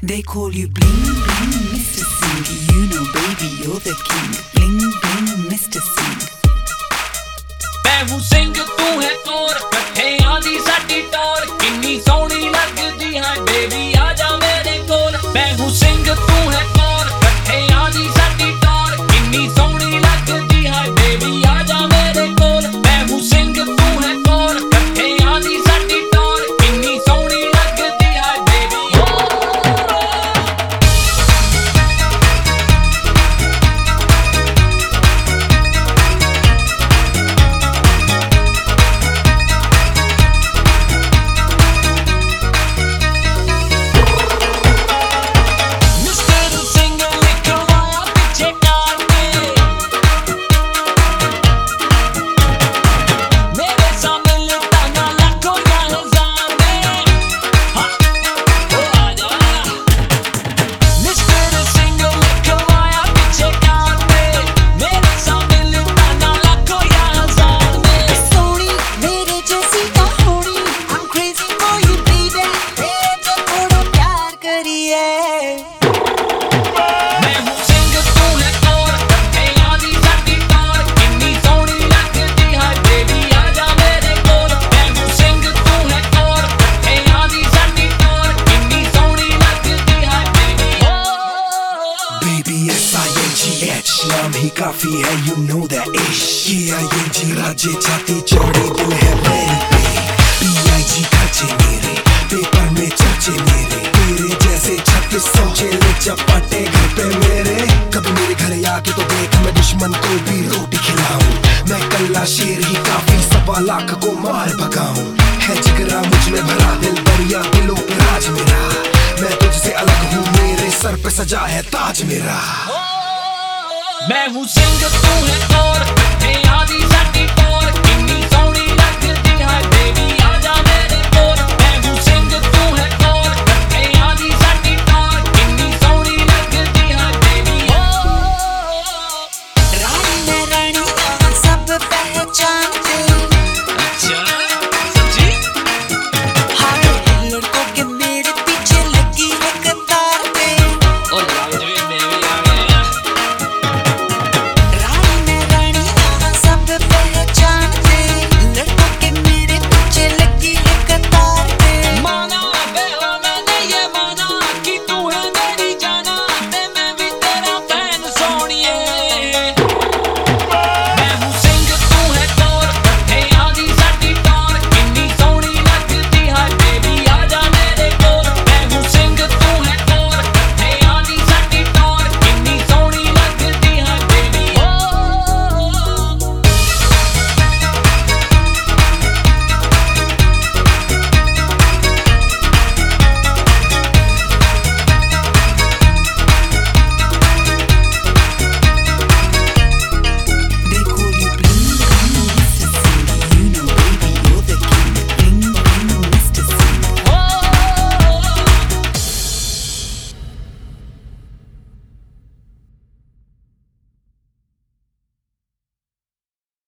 They call you bling bling Mr. Singh. You know baby you're the king. Bling bling Mr. Singh. मैं हूँ सिंह तू है चोर, कट्ठे आंधी साडी टोर, किन्नी सोहनी लगदी है बेबी आजा मेरे कोल। मैं हूँ सिंह तू है चोर, कट्ठे आंधी साडी टोर, किन्नी सोहनी लगदी है बेबी आजा मेरे कोल। मैं हूँ सिंह तू है चोर, कट्ठे आंधी साडी टोर, किन्नी सोहनी लगदी है बेबी। नाम ही काफी है, you know that ish. K-I-N-G राज्य छाती चौड़ी दिल है मेरी पे। B-I-G खर्चे मेरे, पेपर में चर्चे मेरे, तेरे जैसे 36 चेले चपाटे घर पे मेरे। कभी मेरे घर आके तो देख मैं दुश्मन को भी रोटी खिलाऊं। मैं कल्ला शेर ही काफी 1.25 लाख को मार भगाऊं। है जिगरा मुझ में भरा दिल दरिया दिलों पे राज मेरा। मैं तुझसे अलग हूँ, मेरे सर पे सजा है ताज मेरा। मैं हूँ सिंह तू है चोर, कट्ठे आंधी